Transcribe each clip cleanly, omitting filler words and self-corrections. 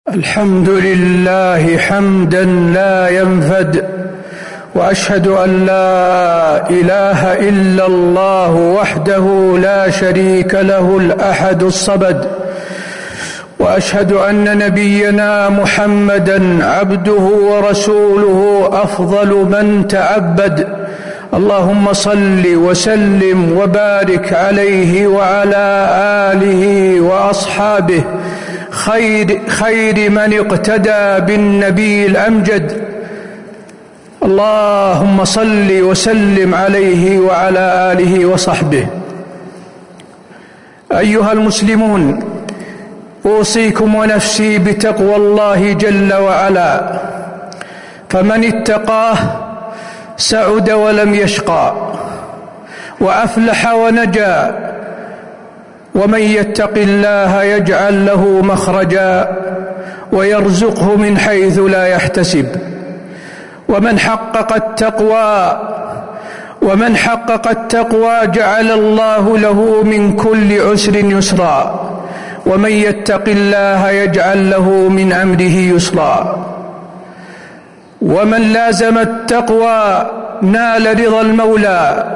الحمد لله حمدا لا ينفد، وأشهد أن لا إله إلا الله وحده لا شريك له الأحد الصمد، وأشهد أن نبينا محمدا عبده ورسوله أفضل من تعبد. اللهم صل وسلم وبارك عليه وعلى آله وأصحابه خير من اقتدى بالنبي الأمجد. اللهم صل وسلم عليه وعلى آله وصحبه. أيها المسلمون، أوصيكم ونفسي بتقوى الله جل وعلا، فمن اتقاه سعد ولم يشقى، وأفلح ونجا. ومن يتق الله يجعل له مخرجا ويرزقه من حيث لا يحتسب. ومن حقق التقوى جعل الله له من كل عسر يسرا، ومن يتق الله يجعل له من أمره يسرا. ومن لازم التقوى نال رضا المولى،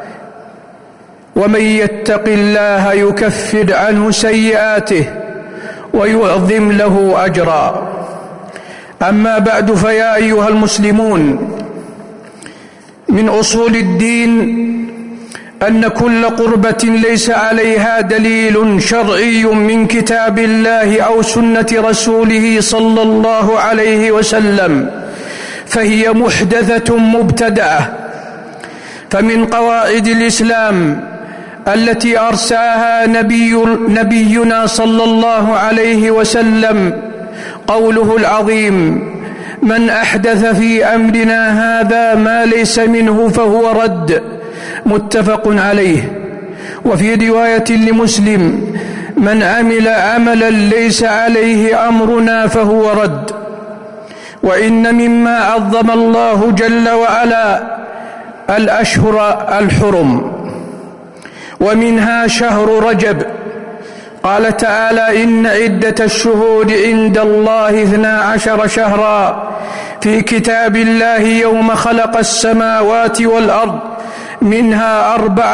ومن يتق الله يكفر عنه سيئاته ويعظم له أجرا. أما بعد، فيا أيها المسلمون، من أصول الدين أن كل قربة ليس عليها دليل شرعي من كتاب الله أو سنة رسوله صلى الله عليه وسلم فهي محدثة مبتدعة. فمن قواعد الإسلام التي أرساها نبينا صلى الله عليه وسلم قوله العظيم: من أحدث في أمرنا هذا ما ليس منه فهو رد، متفق عليه. وفي رواية لمسلم: من عمل عملا ليس عليه أمرنا فهو رد. وإن مما عظم الله جل وعلا الأشهر الحرم، ومنها شهر رجب. قال تعالى: إن عدة الشهور عند الله 12 شهرا في كتاب الله يوم خلق السماوات والأرض منها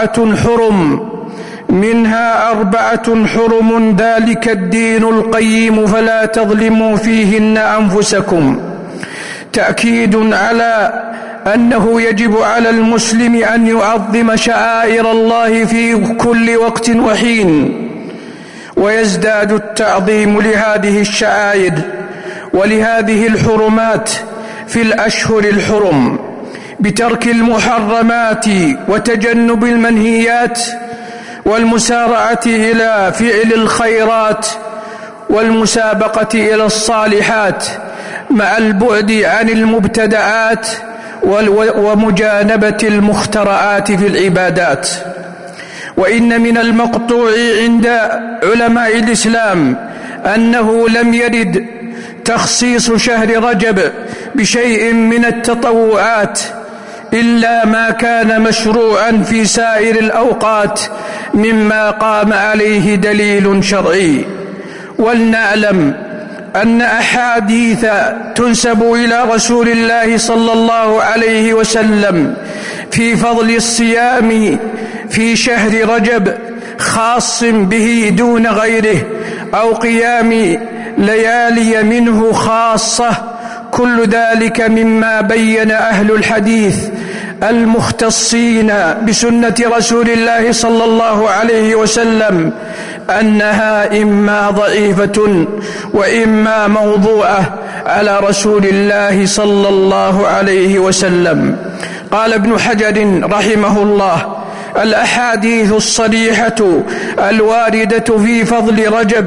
أربعة حرم ذلك الدين القيم فلا تظلموا فيهن أنفسكم. تأكيد على أنه يجب على المسلم أن يعظم شعائر الله في كل وقت وحين، ويزداد التعظيم لهذه الشعائر ولهذه الحرمات في الأشهر الحرم بترك المحرمات وتجنب المنهيات، والمسارعة إلى فعل الخيرات والمسابقة إلى الصالحات، مع البعد عن المبتدعات ومجانبة المخترعات في العبادات. وإن من المقطوع عند علماء الإسلام أنه لم يرد تخصيص شهر رجب بشيء من التطوعات إلا ما كان مشروعا في سائر الأوقات مما قام عليه دليل شرعي. ولنعلم أن أحاديث تنسب إلى رسول الله صلى الله عليه وسلم في فضل الصيام في شهر رجب خاص به دون غيره، أو قيام ليالي منه خاصة، كل ذلك مما بين أهل الحديث المختصين بسنة رسول الله صلى الله عليه وسلم أنها إما ضعيفة وإما موضوعة على رسول الله صلى الله عليه وسلم. قال ابن حجر رحمه الله: الأحاديث الصريحة الواردة في فضل رجب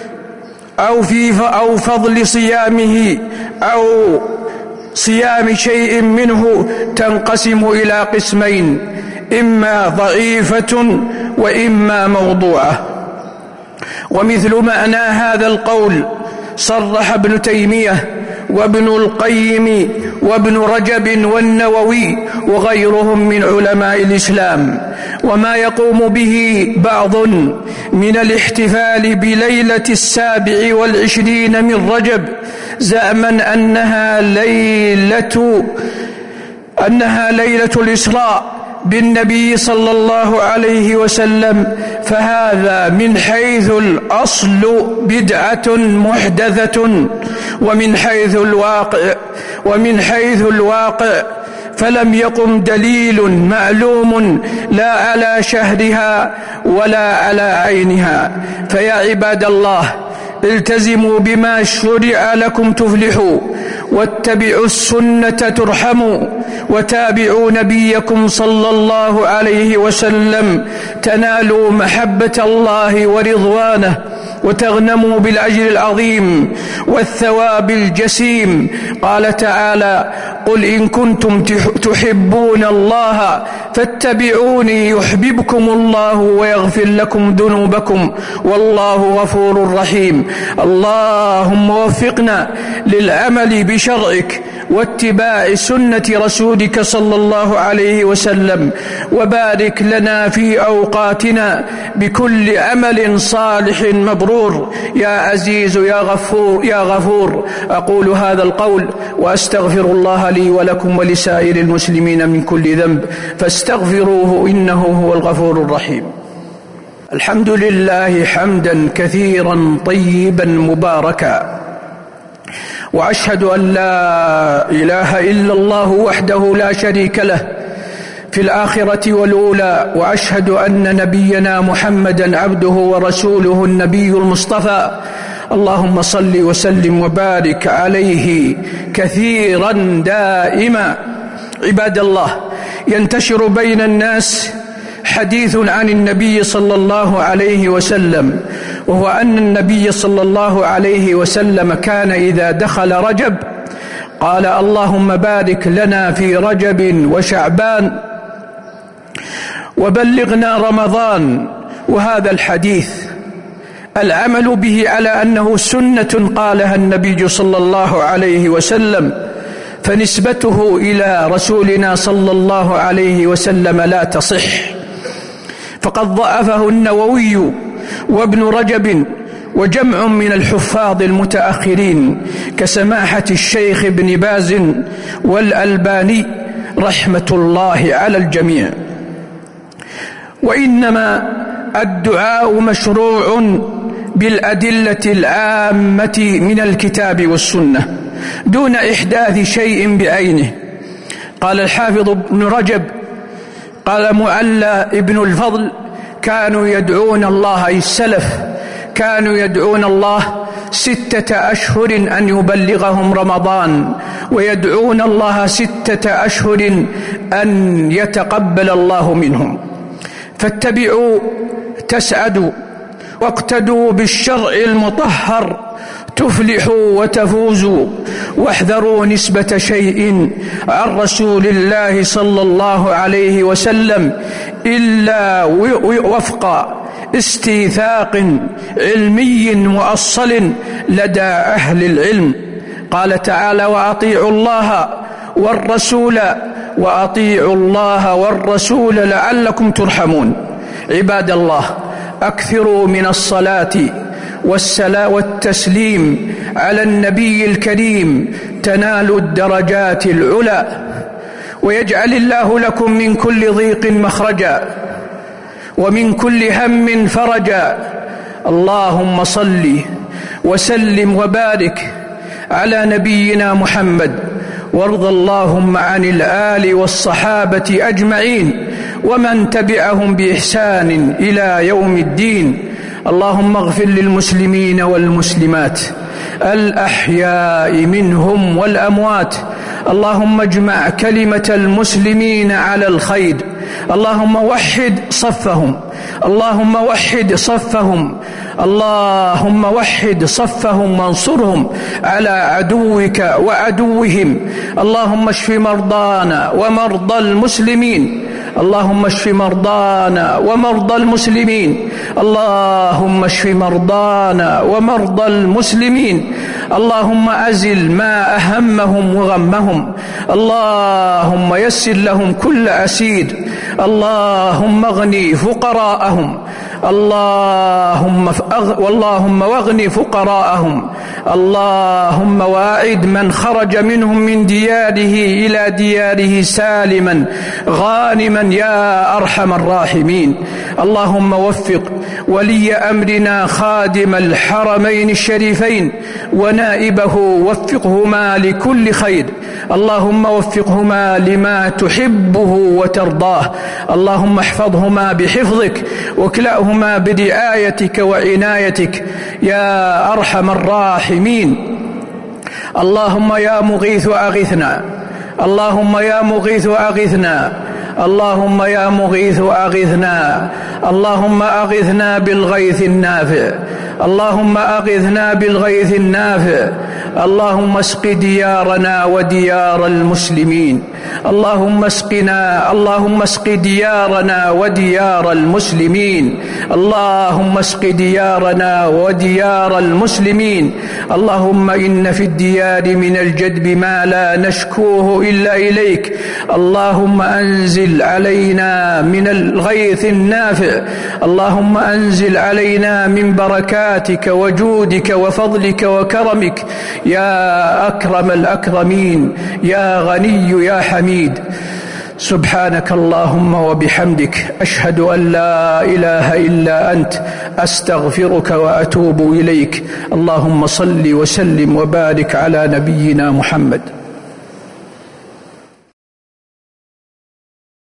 أو فضل صيامه أو صيام شيء منه تنقسم إلى قسمين: إما ضعيفة وإما موضوعة. ومثل معنى هذا القول صرح ابن تيمية وابن القيم وابن رجب والنووي وغيرهم من علماء الإسلام. وما يقوم به بعض من الاحتفال بليلة 27 من رجب زعما أنها ليلة الإسراء بالنبي صلى الله عليه وسلم، فهذا من حيث الأصل بدعة محدثة، ومن حيث الواقع فلم يقم دليل معلوم لا على شهرها ولا على عينها. فيا عباد الله، التزموا بما شرع لكم تفلحوا، واتبعوا السنة ترحموا، وتابعوا نبيكم صلى الله عليه وسلم تنالوا محبة الله ورضوانه، وتغنموا بالأجر العظيم والثواب الجسيم. قال تعالى: قل إن كنتم تحبون الله فاتبعوني يحببكم الله ويغفر لكم ذنوبكم والله غفور رحيم. اللهم وفقنا للعمل بشرعك واتباع سنة رسولك صلى الله عليه وسلم، وبارك لنا في أوقاتنا بكل عمل صالح مبرور يا عزيز يا غفور. أقول هذا القول وأستغفر الله لي ولكم ولسائر المسلمين من كل ذنب، فاستغفروه إنه هو الغفور الرحيم. الحمد لله حمدا كثيرا طيبا مباركا، وأشهد أن لا إله إلا الله وحده لا شريك له في الآخرة والأولى، وأشهد أن نبينا محمدا عبده ورسوله النبي المصطفى. اللهم صل وسلم وبارك عليه كثيرا دائما. عباد الله، ينتشر بين الناس حديث عن النبي صلى الله عليه وسلم، وهو أن النبي صلى الله عليه وسلم كان إذا دخل رجب قال: اللهم بارك لنا في رجب وشعبان وبلغنا رمضان. وهذا الحديث العمل به على أنه سنة قالها النبي صلى الله عليه وسلم، فنسبته إلى رسولنا صلى الله عليه وسلم لا تصح، فقد ضعفه النووي وابن رجب وجمع من الحفاظ المتأخرين كسماحة الشيخ ابن باز والألباني رحمة الله على الجميع. وإنما الدعاء مشروع بالأدلة العامة من الكتاب والسنة دون إحداث شيء بعينه. قال الحافظ ابن رجب، قال معلى ابن الفضل: كانوا يدعون الله، أي السلف كانوا يدعون الله 6 أشهر أن يبلغهم رمضان، ويدعون الله 6 أشهر أن يتقبل الله منهم. فاتبعوا تسعدوا، واقتدوا بالشرع المطهر تفلحوا وتفوزوا، واحذروا نسبة شيء عن رسول الله صلى الله عليه وسلم إلا وفق استيثاق علمي مؤصل لدى أهل العلم. قال تعالى: وأطيعوا الله والرسول لعلكم ترحمون. عباد الله، أكثروا من الصلاة والتسليم على النبي الكريم تنالوا الدرجات العلى، ويجعل الله لكم من كل ضيق مخرجا ومن كل هم فرجا. اللهم صل وسلم وبارك على نبينا محمد، وارض اللهم عن الآل والصحابة أجمعين ومن تبعهم بإحسان إلى يوم الدين. اللهم اغفر للمسلمين والمسلمات الأحياء منهم والأموات. اللهم اجمع كلمة المسلمين على الخير. اللهم وحد صفهم، اللهم وحد صفهم، اللهم وحد صفهم وانصرهم على عدوك وعدوهم. اللهم اشف مرضانا ومرضى المسلمين، اللهم اشف مرضانا ومرضى المسلمين، اللهم اشف مرضانا ومرضى المسلمين، اللهم أزل ما أهمهم وغمهم، اللهم يسر لهم كل أسير، اللهم اغني فقراءهم، اللهم واغن فقراءهم، اللهم واعد من خرج منهم من دياره إلى دياره سالما غانما يا أرحم الراحمين. اللهم وفق ولي أمرنا خادم الحرمين الشريفين ونائبه، وفقهما لكل خير، اللهم وفقهما لما تحبه وترضاه، اللهم احفظهما بحفظك واكلأهما برعايتك وعنايتك يا أرحم الراحمين. اللهم يا مغيث أغثنا، اللهم يا مغيث أغثنا، اللهم يا مغيث أغثنا، اللهم أغثنا بالغيث النافع، اللهم أغثنا بالغيث النافع، اللهم اسق ديارنا وديار المسلمين، اللهم اسقنا، اللهم اسق ديارنا وديار المسلمين، اللهم اسق ديارنا وديار المسلمين. اللهم إن في الديار من الجدب ما لا نشكوه إلا إليك، اللهم أنزل علينا من الغيث النافع، اللهم أنزل علينا من بركاتك وجودك وفضلك وكرمك يا أكرم الأكرمين يا غني يا حميد. سبحانك اللهم وبحمدك، أشهد أن لا إله إلا أنت، أستغفرك وأتوب إليك. اللهم صل وسلم وبارك على نبينا محمد.